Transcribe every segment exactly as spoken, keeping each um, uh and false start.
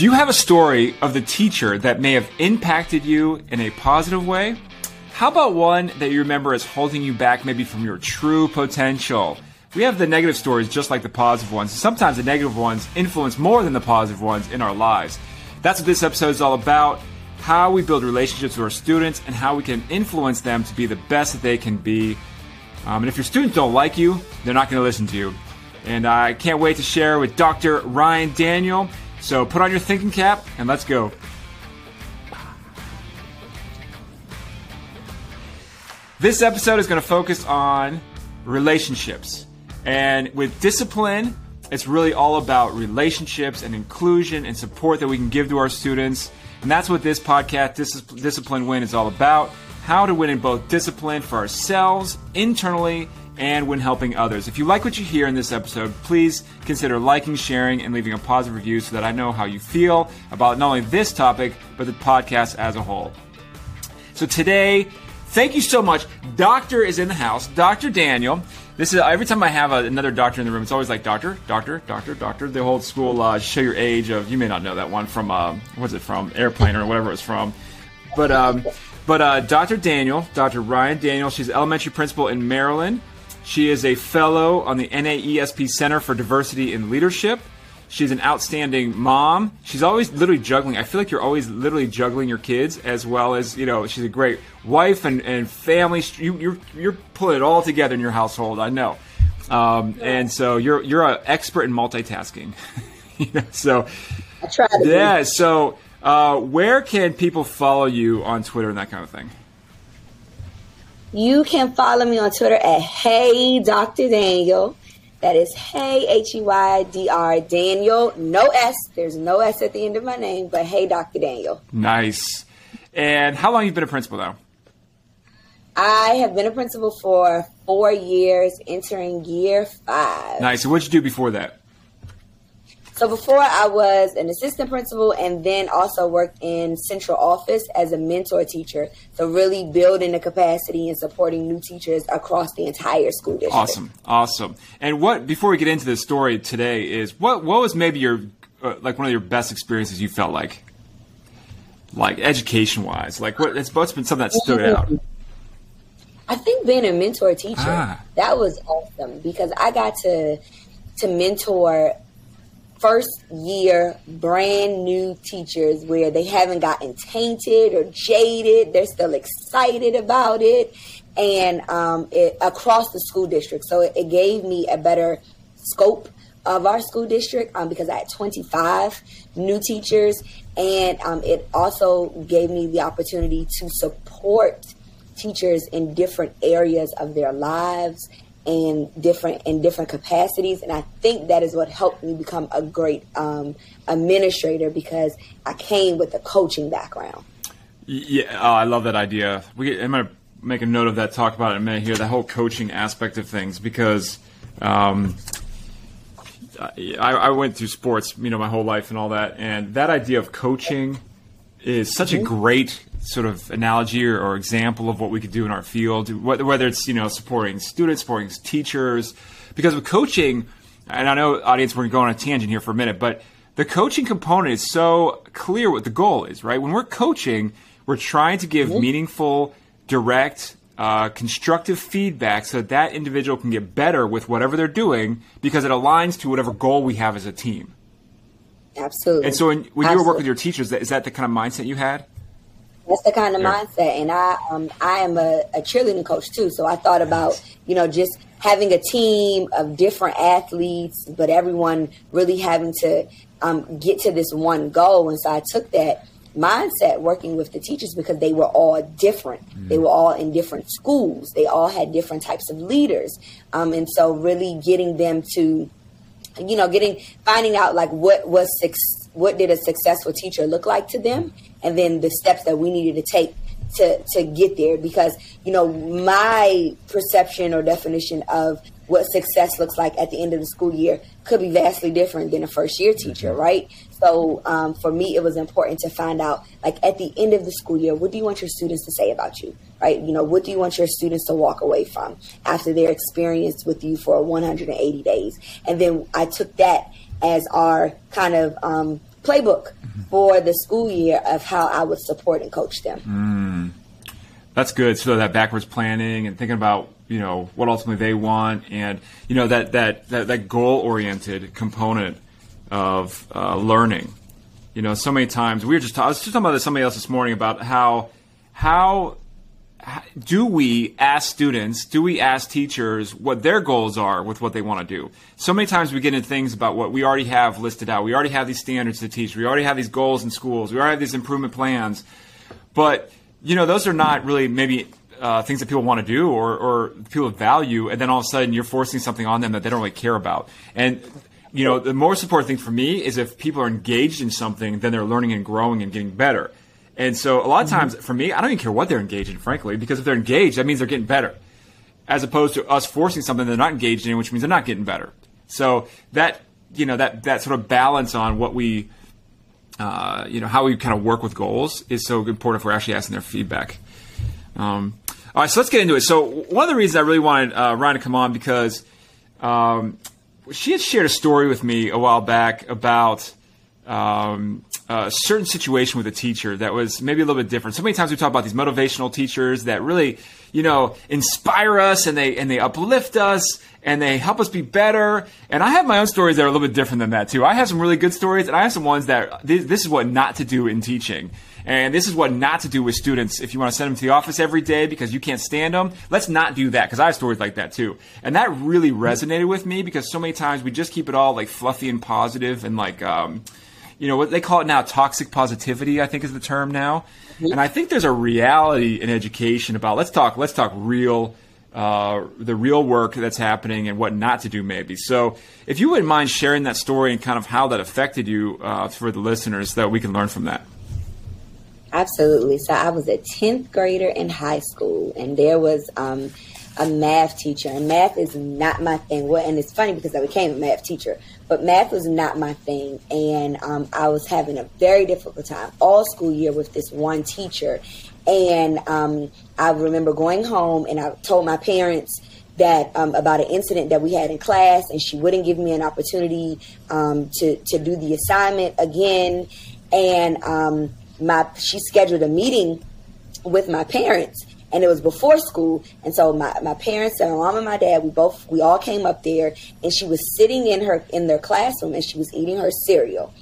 Do you have a story of the teacher that may have impacted you in a positive way? How about one that you remember as holding you back maybe from your true potential? We have the negative stories just like the positive ones. Sometimes the negative ones influence more than the positive ones in our lives. That's what this episode is all about, how we build relationships with our students and how we can influence them to be the best that they can be. Um, and if your students don't like you, they're not going to listen to you. And I can't wait to share with Doctor Ryan Daniel. So put on your thinking cap and let's go. This episode is going to focus on relationships. And with discipline, it's really all about relationships and inclusion and support that we can give to our students. And that's what this podcast, Dis- Discipline Win, is all about. How to win in both discipline for ourselves, internally, and when helping others. If you like what you hear in this episode, please consider liking, sharing, and leaving a positive review so that I know how you feel about not only this topic, but the podcast as a whole. So today, thank you so much. Doctor is in the house. Doctor Daniel. This is every time I have a, another doctor in the room, it's always like doctor, doctor, doctor, doctor. The old school uh, show your age of, you may not know that one from, uh, what's it from, Airplane or whatever it's from. But um, but uh, Doctor Daniel, Doctor Ryan Daniel, she's an elementary principal in Maryland. She is a fellow on the N A E S P Center for Diversity in Leadership. She's an outstanding mom. She's always literally juggling. I feel like you're always literally juggling your kids as well as, you know, she's a great wife and, and family. You, you're you're pulling it all together in your household, I know. Um, and so you're you're an expert in multitasking. you know, so I try to yeah. be. So uh, where can people follow you on Twitter and that kind of thing? You can follow me on Twitter at Hey Doctor Daniel. That is Hey, H E Y D R Daniel. No S. There's no S at the end of my name, but Hey Doctor Daniel. Nice. And how long have you been a principal now? I have been a principal for four years, entering year five. Nice. So what did you do before that? So before I was an assistant principal and then also worked in central office as a mentor teacher. So really building the capacity and supporting new teachers across the entire school district. Awesome. Awesome. And what, before we get into the story today is what, what was maybe your, uh, like one of your best experiences you felt like, like education wise, like what, it's what's been something that stood out? I think being a mentor teacher, Ah. that was awesome because I got to, to mentor first year brand new teachers where they haven't gotten tainted or jaded. They're still excited about it and um, it, across the school district. So it, it gave me a better scope of our school district um, because I had twenty-five new teachers. And um, it also gave me the opportunity to support teachers in different areas of their lives and different in different capacities. And I think that is what helped me become a great um, administrator because I came with a coaching background. Yeah, oh, I love that idea. We, I'm going to make a note of that, talk about it in a minute here, the whole coaching aspect of things, because um, I, I went through sports, you know, my whole life and all that, and that idea of coaching is such mm-hmm. a great sort of analogy or, or example of what we could do in our field, whether it's, you know, supporting students, supporting teachers, because with coaching, and I know, audience, we're going to go on a tangent here for a minute, but the coaching component is so clear what the goal is, right? When we're coaching, we're trying to give mm-hmm. meaningful, direct, uh, constructive feedback so that that individual can get better with whatever they're doing because it aligns to whatever goal we have as a team. Absolutely. And so when, when Absolutely. you were working with your teachers, is that the kind of mindset you had? That's the kind of Yeah. mindset. And I um, I am a, a cheerleading coach, too. So I thought about, you know, just having a team of different athletes, but everyone really having to um, get to this one goal. And so I took that mindset working with the teachers because they were all different. Mm. They were all in different schools. They all had different types of leaders. Um, and so really getting them to, you know, getting finding out like what was what did a successful teacher look like to them, and then the steps that we needed to take to to get there. Because, you know, my perception or definition of what success looks like at the end of the school year could be vastly different than a first year teacher, right? So um, for me, it was important to find out, like, at the end of the school year, what do you want your students to say about you, right? You know, what do you want your students to walk away from after their experience with you for one hundred eighty days? And then I took that as our kind of um, playbook for the school year of how I would support and coach them. Mm. That's good. So that backwards planning and thinking about, you know, what ultimately they want, and, you know, that, that, that, that goal-oriented component of uh, learning. You know, so many times we were just, I was just talking about this somebody else this morning about how, how, how do we ask students, do we ask teachers what their goals are with what they want to do? So many times we get into things about what we already have listed out. We already have these standards to teach. We already have these goals in schools. We already have these improvement plans. But, you know, those are not really maybe uh, things that people want to do or, or people value. And then all of a sudden you're forcing something on them that they don't really care about. And, you know, the most important thing for me is if people are engaged in something, then they're learning and growing and getting better. And so a lot of times for me, I don't even care what they're engaged in, frankly, because if they're engaged, that means they're getting better, as opposed to us forcing something they're not engaged in, which means they're not getting better. So that, you know, that, that sort of balance on what we, uh, you know, how we kind of work with goals is so important if we're actually asking their feedback. Um, all right, so let's get into it. So one of the reasons I really wanted uh, Ryan to come on, because um, she had shared a story with me a while back about um, a certain situation with a teacher that was maybe a little bit different. So many times we talk about these motivational teachers that really, you know, inspire us and they and they uplift us and they help us be better. And I have my own stories that are a little bit different than that too. I have some really good stories, and I have some ones that this, this is what not to do in teaching. And this is what not to do with students. If you want to send them to the office every day because you can't stand them, let's not do that, because I have stories like that too. And that really resonated with me, because so many times we just keep it all like fluffy and positive and like, um, you know, what they call it now, toxic positivity, I think is the term now. Mm-hmm. And I think there's a reality in education about, let's talk, let's talk real, uh, the real work that's happening and what not to do maybe. So if you wouldn't mind sharing that story and kind of how that affected you uh, for the listeners, so that we can learn from that. Absolutely. So I was a tenth grader in high school, and there was um, a math teacher, and math is not my thing. Well, and it's funny because I became a math teacher, but math was not my thing. And um, I was having a very difficult time all school year with this one teacher. And um, I remember going home, and I told my parents that um, about an incident that we had in class, and she wouldn't give me an opportunity um, to, to do the assignment again. And um, my she scheduled a meeting with my parents, and it was before school. And so my, my parents and my mom and my dad, we both we all came up there, and she was sitting in her in their classroom, and she was eating her cereal.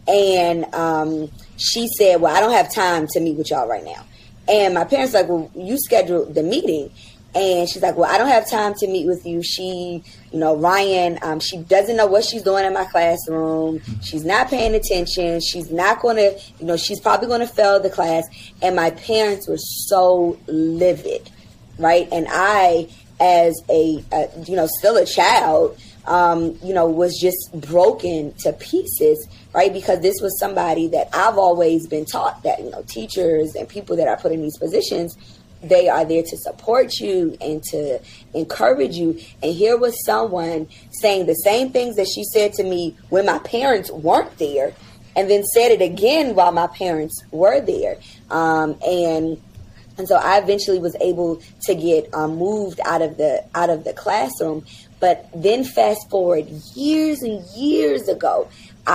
And um, she said, "Well, I don't have time to meet with y'all right now." And my parents were like, "Well, you scheduled the meeting." And she's like, "Well, I don't have time to meet with you. She, you know, Ryan, um, she doesn't know what she's doing in my classroom. She's not paying attention. She's not going to, you know, she's probably going to fail the class." And my parents were so livid, right? And I, as a, a you know, still a child, um, you know, was just broken to pieces, right? Because this was somebody that I've always been taught that, you know, teachers and people that are put in these positions, they are there to support you and to encourage you. And here was someone saying the same things that she said to me when my parents weren't there, and then said it again while my parents were there. Um, and and so I eventually was able to get um, moved out of the out of the classroom. But then fast forward years and years ago,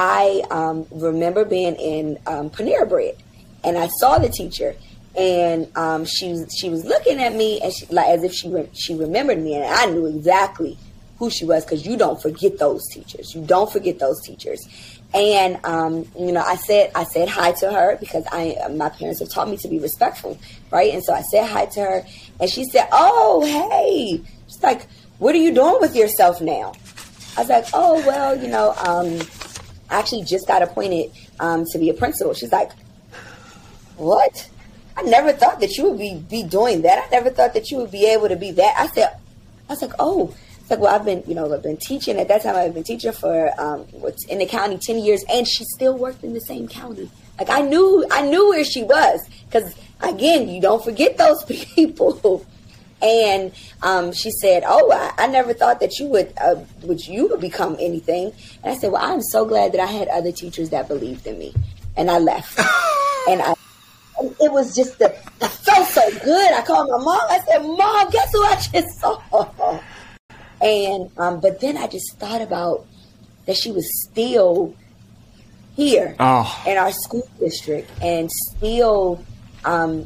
I um, remember being in um, Panera Bread, and I saw the teacher. And um, she was she was looking at me, and she, like as if she re- she remembered me, and I knew exactly who she was, because you don't forget those teachers. You don't forget those teachers. And um, you know, I said I said hi to her, because I my parents have taught me to be respectful, right? And so I said hi to her, and she said, "Oh, hey." She's like, "What are you doing with yourself now?" I was like, "Oh, well, you know, um, I actually just got appointed um, to be a principal." She's like, "What? I never thought that you would be, be doing that. I never thought that you would be able to be that." I said, I was like, "Oh." It's like, "Well, I've been, you know, I've been teaching." At that time, I've been teaching for, um, what's in the county ten years, and she still worked in the same county. Like, I knew, I knew where she was, because again, you don't forget those people. And um, she said, "Oh, I, I never thought that you would, uh, would you would become anything." And I said, "Well, I'm so glad that I had other teachers that believed in me." And I left, and I. It was just, the, I felt so good. I called my mom. I said, "Mom, guess who I just saw?" And, um, but then I just thought about that she was still, here oh. in our school district and still um,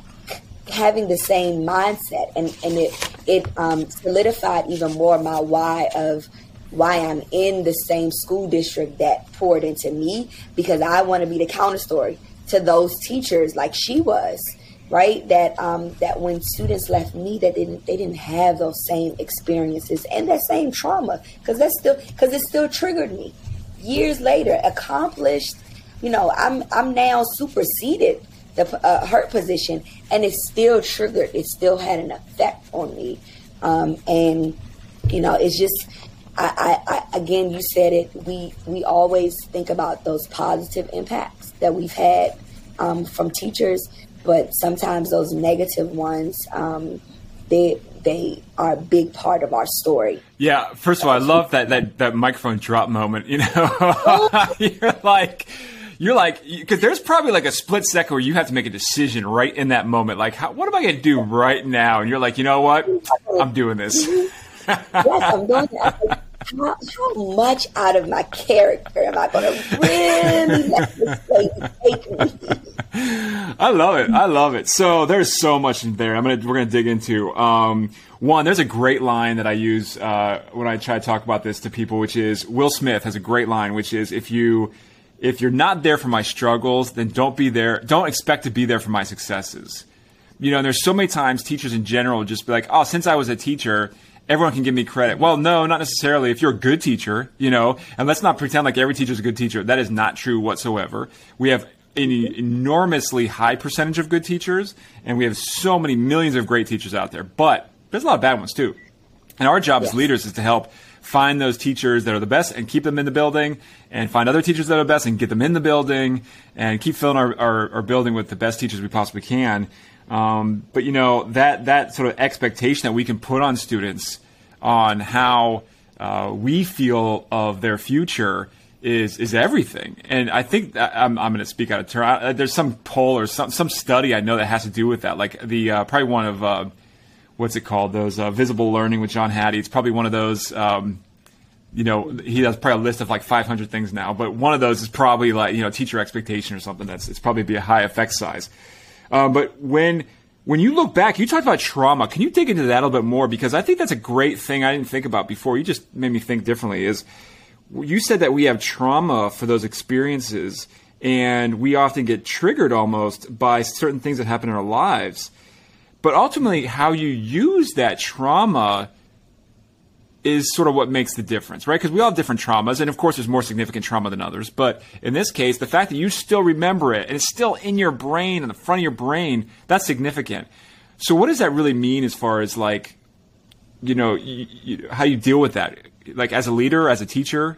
having the same mindset. And, and it, it um, solidified even more my why of why I'm in the same school district that poured into me, because I want to be the counter story to those teachers like she was, right? That um, that when students left me, that they didn't, they didn't have those same experiences and that same trauma, because that's still because it still triggered me. Years later, accomplished, you know, I'm I'm now superseded the uh, hurt position, and it still triggered. It still had an effect on me, um, and you know, it's just. I, I, I, again, you said it, we, we always think about those positive impacts that we've had um, from teachers, but sometimes those negative ones, um, they they are a big part of our story. Yeah, first of all, I love that that, that microphone drop moment, you know. You're like... You're like, because there's probably like a split second where you have to make a decision right in that moment. Like, how, what am I going to do right now? And you're like, you know what? I'm doing this. Yes, I'm doing it. How, how much out of my character am I going to really let this place take me? I love it. I love it. So there's so much in there. I'm gonna we're gonna dig into. Um, one, there's a great line that I use uh, when I try to talk about this to people, which is Will Smith has a great line, which is if you if you're not there for my struggles, then don't be there. Don't expect to be there for my successes. You know, and there's so many times teachers in general just be like, oh, since I was a teacher, everyone can give me credit. Well, no, not necessarily. If you're a good teacher, you know, and let's not pretend like every teacher is a good teacher. That is not true whatsoever. We have an enormously high percentage of good teachers, and we have so many millions of great teachers out there. But there's a lot of bad ones too. And our job yes. as leaders is to help find those teachers that are the best and keep them in the building, and find other teachers that are the best and get them in the building, and keep filling our, our, our building with the best teachers we possibly can. Um, but, you know, that, that sort of expectation that we can put on students on how uh, we feel of their future is is everything. And I think that I'm, I'm going to speak out of turn. I, there's some poll or some some study I know that has to do with that. Like the uh, probably one of uh, what's it called? Those uh, Visible Learning with John Hattie. It's probably one of those. Um, you know, he has probably a list of like five hundred things now, but one of those is probably like, you know, teacher expectation or something. That's it's probably be a high effect size. Uh, but when when you look back, you talked about trauma. Can you dig into that a little bit more? Because I think that's a great thing I didn't think about before. You just made me think differently. Is you said that we have trauma for those experiences, and we often get triggered almost by certain things that happen in our lives. But ultimately, how you use that trauma is sort of what makes the difference, right? Because we all have different traumas, and of course there's more significant trauma than others. But in this case, the fact that you still remember it, and it's still in your brain, in the front of your brain, that's significant. So what does that really mean as far as like, you know, you, you, how you deal with that? Like as a leader, as a teacher?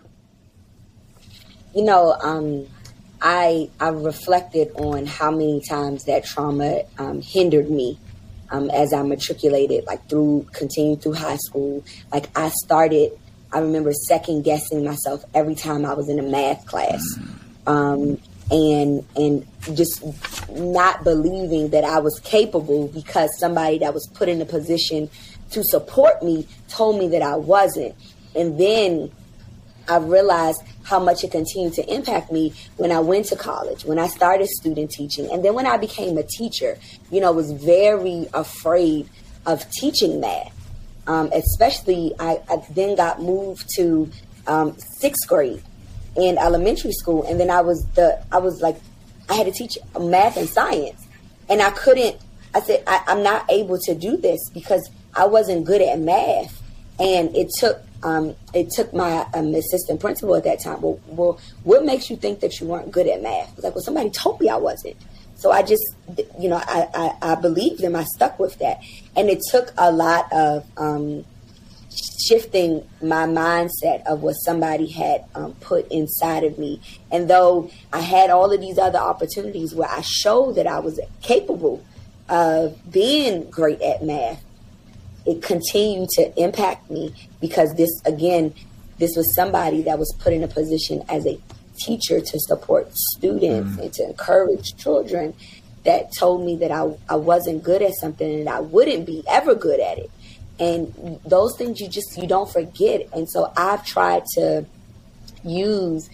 You know, um, I I reflected on how many times that trauma um, hindered me um, as I matriculated, like through, continued through high school. Like I started, I remember second guessing myself every time I was in a math class. Um, and and just not believing that I was capable because somebody that was put in a position to support me told me that I wasn't. And then I realized how much it continued to impact me when I went to college, when I started student teaching. And then when I became a teacher, you know, was very afraid of teaching math. Um, especially, I, I then got moved to um, sixth grade in elementary school. And then I was the, I was like, I had to teach math and science. And I couldn't, I said, I, I'm not able to do this because I wasn't good at math. And it took um, it took my um, assistant principal at that time. Well, well, what makes you think that you weren't good at math? I was like, well, somebody told me I wasn't. So I just, you know, I, I, I believed them. I stuck with that. And it took a lot of um, shifting my mindset of what somebody had um, put inside of me. And though I had all of these other opportunities where I showed that I was capable of being great at math, it continued to impact me because this, again, this was somebody that was put in a position as a teacher to support students mm. and to encourage children that told me that I, I wasn't good at something and I wouldn't be ever good at it. And those things you just, you don't forget. And so I've tried to use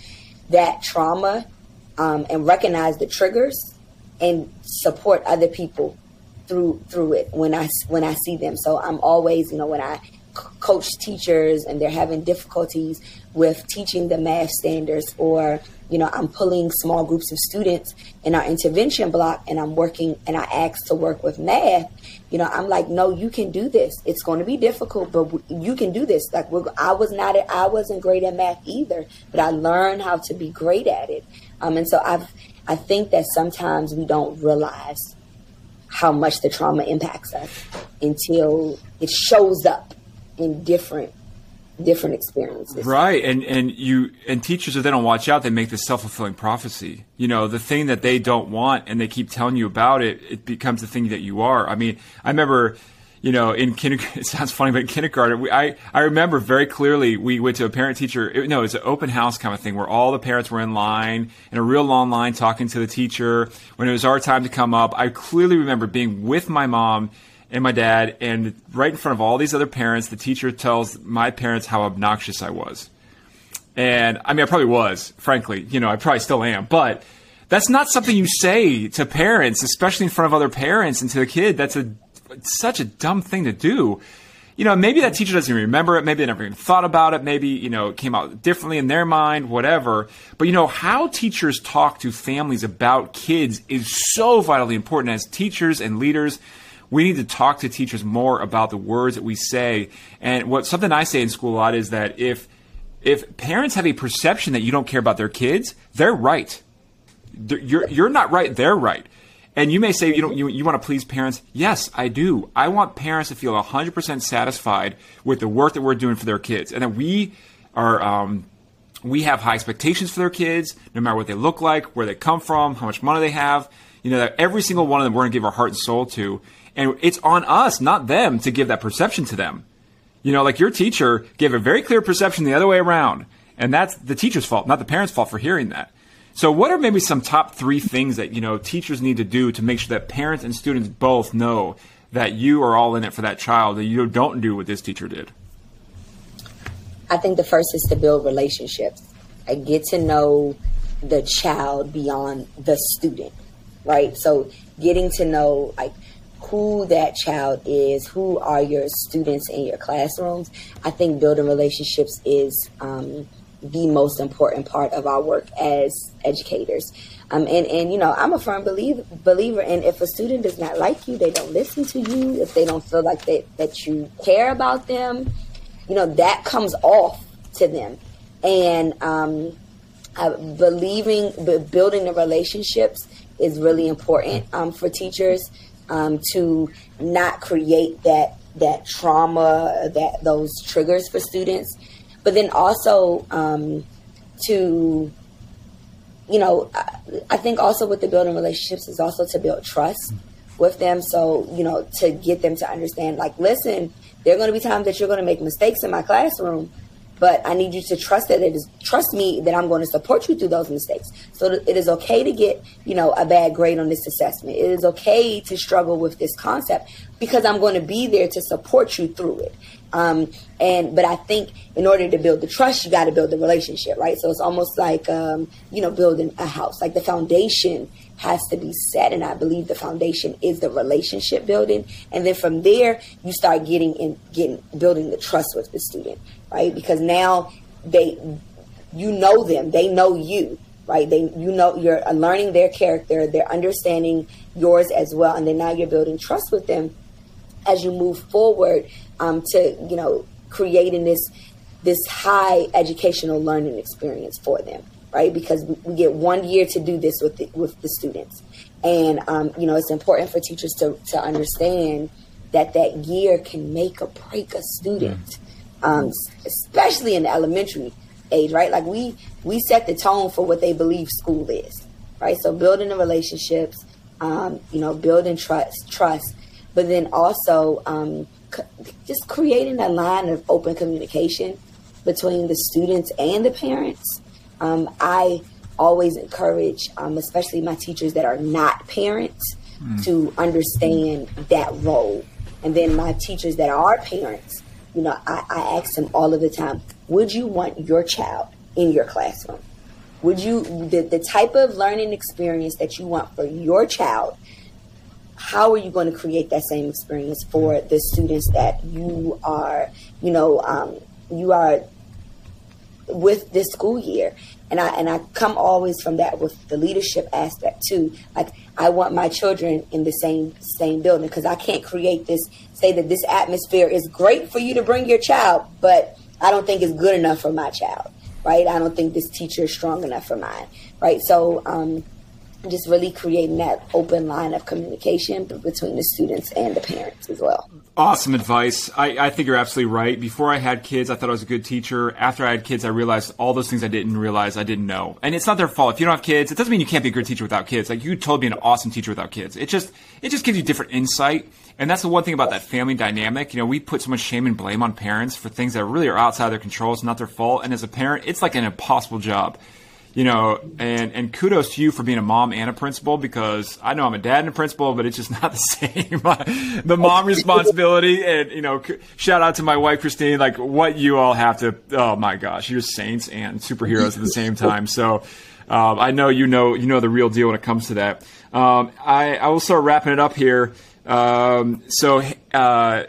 that trauma um, and recognize the triggers and support other people through through it when I when I see them. So I'm always, you know, when I coach teachers and they're having difficulties with teaching the math standards, or, you know, I'm pulling small groups of students in our intervention block and I'm working and I ask to work with math, you know, I'm like, no, you can do this. It's going to be difficult, but you can do this. Like, we're, I was not, I wasn't great at math either, but I learned how to be great at it. Um, and so I've, I think that sometimes we don't realize how much the trauma impacts us until it shows up in different different experiences. Right. And and you and teachers, if they don't watch out, they make this self-fulfilling prophecy. You know, the thing that they don't want and they keep telling you about it, it becomes the thing that you are. I mean, I remember, you know, in kindergarten, it sounds funny, but in kindergarten, we, I, I remember very clearly we went to a parent-teacher, it, no, it was an open house kind of thing where all the parents were in line, in a real long line, talking to the teacher. When it was our time to come up, I clearly remember being with my mom and my dad, and right in front of all these other parents, the teacher tells my parents how obnoxious I was. And I mean, I probably was, frankly, you know, I probably still am, but that's not something you say to parents, especially in front of other parents and to the kid. That's a such a dumb thing to do. You know, maybe that teacher doesn't even remember it. Maybe they never even thought about it. Maybe, you know, it came out differently in their mind, whatever. But, you know, how teachers talk to families about kids is so vitally important. As teachers and leaders, we need to talk to teachers more about the words that we say. And what something I say in school a lot is that if if parents have a perception that you don't care about their kids, they're right. You're you're not right. They're right. And you may say you don't you, you want to please parents. Yes, I do. I want parents to feel one hundred percent satisfied with the work that we're doing for their kids, and that we are um, we have high expectations for their kids, no matter what they look like, where they come from, how much money they have. You know, that every single one of them we're going to give our heart and soul to. And it's on us, not them, to give that perception to them. You know, like your teacher gave a very clear perception the other way around. And that's the teacher's fault, not the parent's fault for hearing that. So what are maybe some top three things that, you know, teachers need to do to make sure that parents and students both know that you are all in it for that child, that you don't do what this teacher did? I think the first is to build relationships. I get to know the child beyond the student, right? So getting to know, like, who that child is, who are your students in your classrooms. I think building relationships is um, the most important part of our work as educators. Um, and, and, you know, I'm a firm believer, believer in if a student does not like you, they don't listen to you, if they don't feel like they, that you care about them, you know, that comes off to them. And um, uh, believing, building the relationships is really important um, for teachers. Um, to not create that that trauma, that those triggers for students, but then also um, to, you know, I, I think also with the building relationships is also to build trust with them. So, you know, to get them to understand, like, listen, there are going to be times that you're going to make mistakes in my classroom, but I need you to trust that it is trust me that I'm going to support you through those mistakes. So it is okay to get, you know, a bad grade on this assessment. It is okay to struggle with this concept because I'm going to be there to support you through it. Um, and but I think in order to build the trust, you got to build the relationship, right? So it's almost like, um, you know, building a house. Like the foundation has to be set, and I believe the foundation is the relationship building. And then from there, you start getting in, getting building the trust with the student, right? Because now they, you know them, they know you, right? They, you know, you're learning their character, they're understanding yours as well, and then now you're building trust with them as you move forward um, to, you know, creating this this high educational learning experience for them. Right, because we get one year to do this with the, with the students, and um, you know, it's important for teachers to to understand that that year can make or break a student, um, especially in the elementary age. Right, like we we set the tone for what they believe school is. Right, so building the relationships, um, you know, building trust, trust, but then also um, c- just creating a line of open communication between the students and the parents. Um, I always encourage, um, especially my teachers that are not parents, mm. to understand that role. And then my teachers that are parents, you know, I, I ask them all of the time, would you want your child in your classroom? would you, the, the type of learning experience that you want for your child, how are you going to create that same experience for the students that you are, you know, um, you are with this school year? And I and I come always from that with the leadership aspect too. Like, I want my children in the same same building, because I can't create this, say that this atmosphere is great for you to bring your child, but I don't think it's good enough for my child, right? I don't think this teacher is strong enough for mine, right? So um, just really creating that open line of communication between the students and the parents as well. Awesome advice. I, I think you're absolutely right. Before I had kids, I thought I was a good teacher. After I had kids, I realized all those things I didn't realize I didn't know. And it's not their fault. If you don't have kids, it doesn't mean you can't be a good teacher without kids. Like, you could totally be an awesome teacher without kids. It just, it just gives you different insight. And that's the one thing about that family dynamic. You know, we put so much shame and blame on parents for things that really are outside their control. It's not their fault. And as a parent, it's like an impossible job. You know, and, and kudos to you for being a mom and a principal, because I know I'm a dad and a principal, but it's just not the same. The mom responsibility, and, you know, shout out to my wife, Christine, like what you all have to, oh my gosh, you're saints and superheroes at the same time. So um, I know you know you know the real deal when it comes to that. Um, I, I will start wrapping it up here. Um, so uh,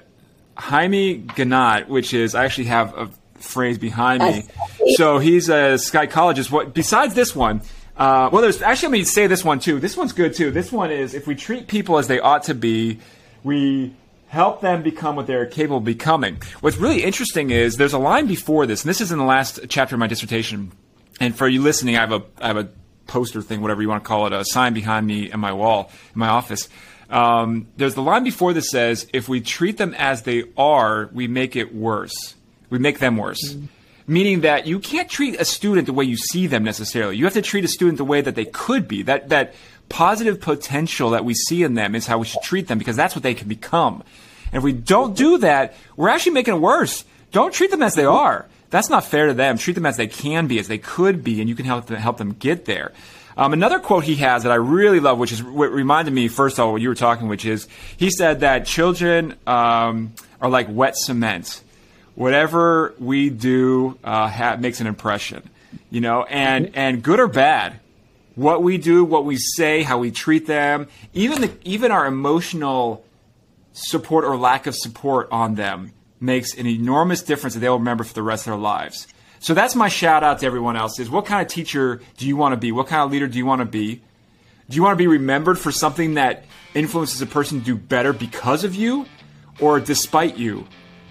Jaime Ganat, which is, I actually have a phrase behind me. So he's a psychologist. What besides this one? Uh, well, there's actually, let me say this one too. This one's good too. This one is, if we treat people as they ought to be, we help them become what they're capable of becoming. What's really interesting is there's a line before this, and this is in the last chapter of my dissertation. And for you listening, I have a I have a poster thing, whatever you want to call it, a sign behind me in my wall in my office. Um, there's the line before that says, if we treat them as they are, we make it worse. We make them worse. Mm-hmm. Meaning that you can't treat a student the way you see them necessarily. You have to treat a student the way that they could be. That that positive potential that we see in them is how we should treat them, because that's what they can become. And if we don't do that, we're actually making it worse. Don't treat them as they are. That's not fair to them. Treat them as they can be, as they could be, and you can help them, help them get there. Um, another quote he has that I really love, which is what reminded me first of all what you were talking, which is, he said that children um, are like wet cement. Whatever we do uh, ha- makes an impression, you know, and, and good or bad, what we do, what we say, how we treat them, even the, even our emotional support or lack of support on them makes an enormous difference that they'll remember for the rest of their lives. So that's my shout out to everyone else, is what kind of teacher do you want to be? What kind of leader do you want to be? Do you want to be remembered for something that influences a person to do better because of you or despite you?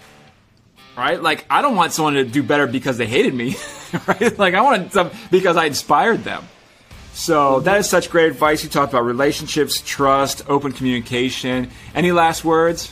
Right? Like, I don't want someone to do better because they hated me, right? Like, I want some because I inspired them. So that is such great advice. You talked about relationships, trust, open communication. Any last words?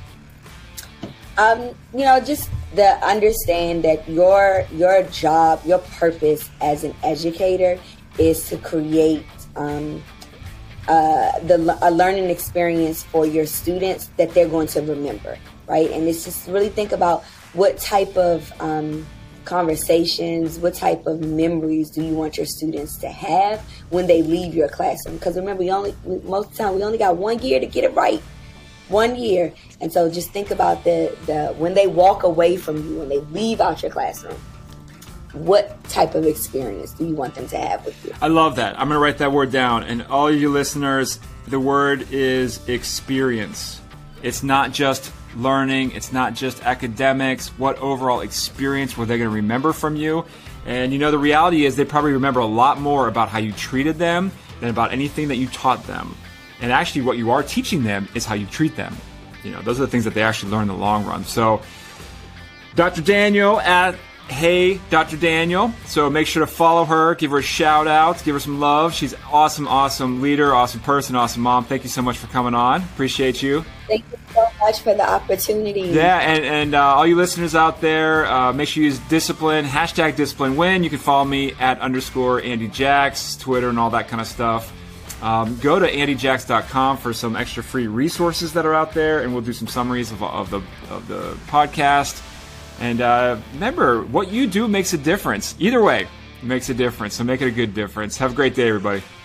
Um, you know, just the understand that your your job, your purpose as an educator is to create um, uh, the a learning experience for your students that they're going to remember, right? And it's just really think about what type of um, conversations, what type of memories do you want your students to have when they leave your classroom? Because remember, you only most of the time we only got one year to get it right, one year. And so just think about the the when they walk away from you, when they leave out your classroom, what type of experience do you want them to have with you? I love that. I'm going to write that word down. And all you listeners, the word is experience. It's not just learning. It's not just academics. What overall experience were they going to remember from you? And, you know, the reality is they probably remember a lot more about how you treated them than about anything that you taught them. And actually what you are teaching them is how you treat them. You know, those are the things that they actually learn in the long run. So Doctor Daniel at Hey Doctor Daniel. So make sure to follow her, give her a shout out, give her some love. She's an awesome, awesome leader, awesome person, awesome mom. Thank you so much for coming on. Appreciate you. Thank you so much for the opportunity. Yeah, and, and uh, all you listeners out there, uh, make sure you use discipline, hashtag discipline win. You can follow me at underscore Andy Jax, Twitter and all that kind of stuff. Um, go to andy jax dot com for some extra free resources that are out there, and we'll do some summaries of, of the of the podcast. And uh, remember, what you do makes a difference. Either way, it makes a difference. So make it a good difference. Have a great day, everybody.